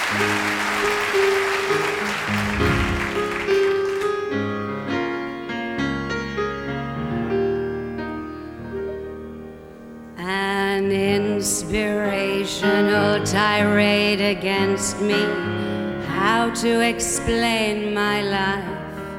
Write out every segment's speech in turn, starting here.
An inspirational tirade against me, how to explain my life.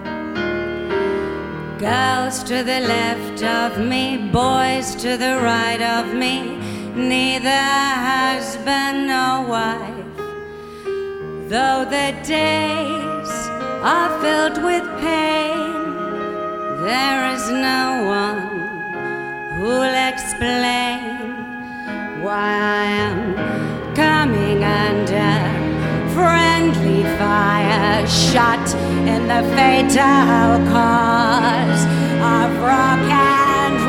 Girls to the left of me, boys to the right of me, neither husband nor wife. Though the days are filled with pain, there is no one who'll explain why I am coming under friendly fire, shot in the fatal cause of rock and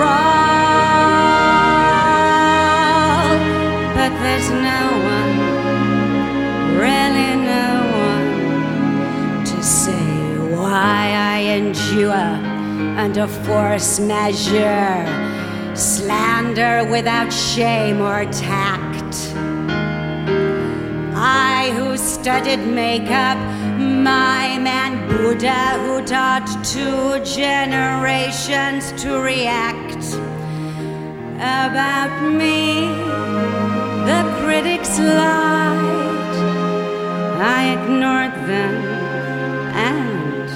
roll. But there's no one, really no one, to say why I endure under force measure, slander without shame or tact. I who studied makeup, mime and Buddha, who taught 2 generations to react. About me, the critics lied. I ignored them and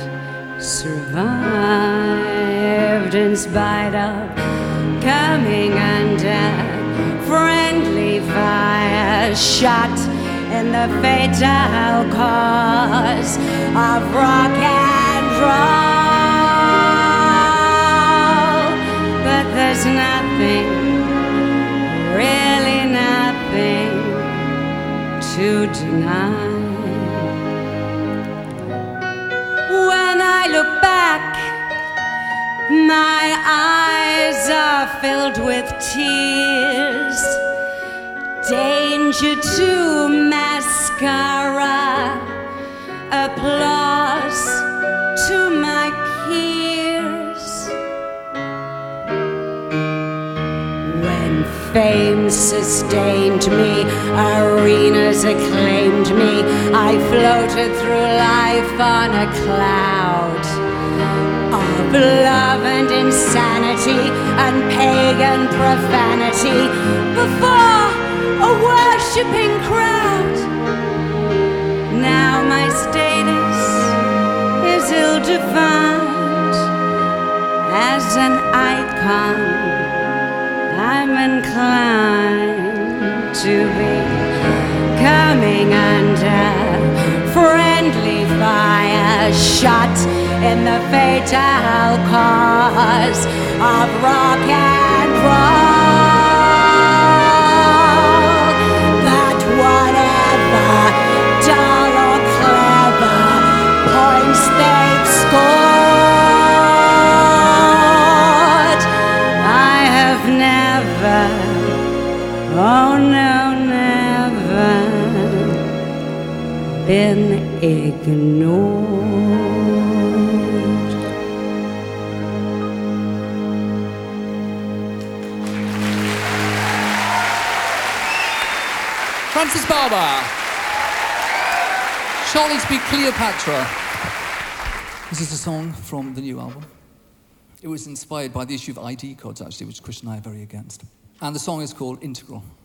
survived in spite of coming under friendly fire, shot in the fatal cause of rock and roll. But there's nothing, really nothing to deny. When I look back, my eyes are filled with tears. Danger to mascara, applause to my peers. When fame sustained me, arenas acclaimed me, I floated through life on a cloud of love and insanity and pagan profanity before a worshipping crowd. Now my status is ill-defined. As an icon, I'm inclined to be coming under friendly fire, shot in the fatal cause of rock and roll. But whatever dull or clever points they've scored, I have never, oh no, never been ignored. Francis Barber. Charlie's Be Cleopatra. This is a song from the new album. It was inspired by the issue of ID cards, actually, which Chris and I are very against. And the song is called Integral.